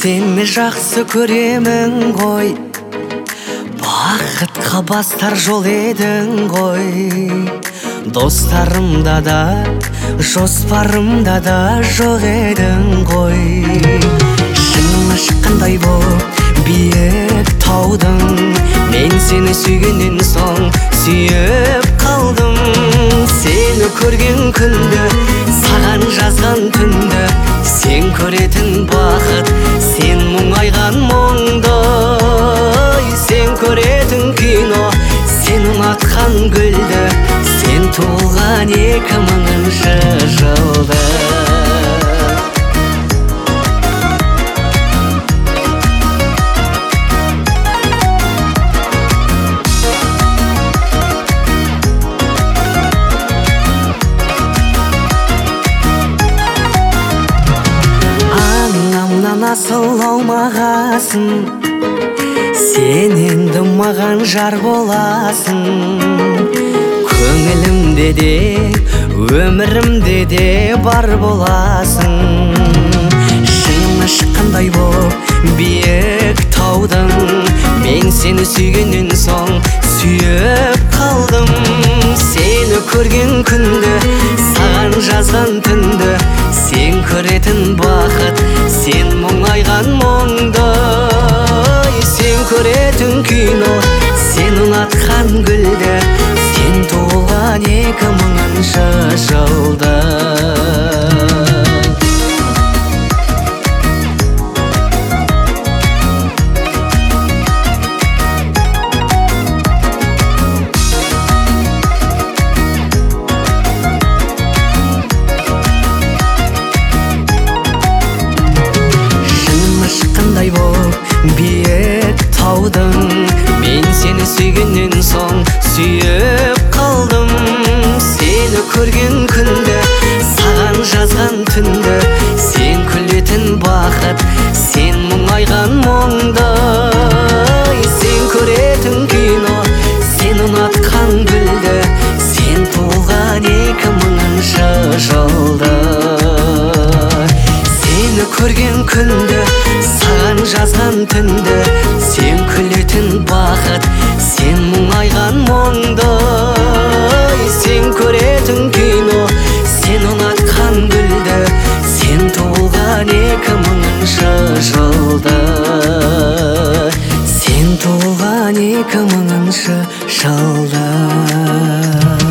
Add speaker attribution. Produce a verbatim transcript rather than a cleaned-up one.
Speaker 1: Сені жақсы көремін ғой, бақытқа бастар жол едің ғой. Достарымда да, жоспарымда да жоқ едің ғой. Шыңы шыққандай боп биік таудың, мен сені сүйгеннен соң сүйіп қалдым. Сені көрген күнді, саған жазған түнді, сен көретін бақыт, сен мұңайған мұңды. Сен көретін кино, сен ұнатқан гүлді, сен туылған екі мыңыншы жылды. Насыл аумағасын, сен енді маған жар боласың. Көңілімде де, өмірімде де бар боласың. Шыңы шыққандай боп биік таудың, мен сені сүйгеннен соң сүйіп қалдым. Сені көрген күнді, саған жазған түнді, сен көретін бақыт, сен мұңайған мұңды. Сен көретін кино, сен ұнатқан гүлді, сен туылған екі мыңыншы жылды. Биік таудың, мен сені сүйгеннен соң сүйіп қалдым. Сені көрген күнді, саған жазған түнді, сен күлетін бақыт, сен мұңайған мұңды. Сен көретін кино, сен ұнатқан гүлді, сен туылған екі мыңыншы жылды. Сені көрген күнді, саған жазған түнді, сен күлетін бақыт, сен мұңайған мұңды. Сен көретін кино, сен ұнатқан гүлді, сен туылған екі мыңыншы жылды. Сен туылған екі мыңыншы жылды.